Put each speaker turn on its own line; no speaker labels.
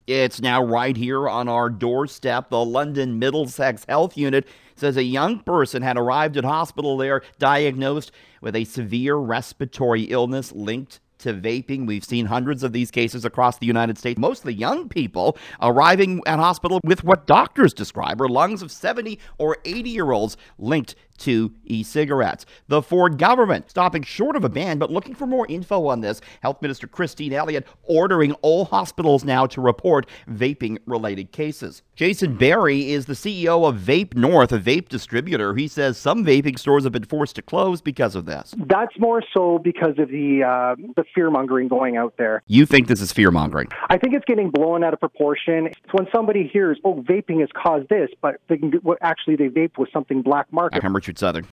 It's now right here on our doorstep. The London Middlesex Health Unit says a young person had arrived at hospital there diagnosed with a severe respiratory illness linked to vaping. We've seen hundreds of these cases across the United States, mostly young people arriving at hospital with what doctors describe are lungs of 70 or 80-year-olds linked to e-cigarettes. The Ford government stopping short of a ban, but looking for more info on this. Health Minister Christine Elliott ordering all hospitals now to report vaping-related cases. Jason Berry is the CEO of Vape North, a vape distributor. He says some vaping stores have been forced to close because of this.
That's more so because of the fear-mongering going out there.
You think this is fear-mongering?
I think it's getting blown out of proportion. It's when somebody hears, vaping has caused this, but they vape with something black market.
I'm Richard Southern.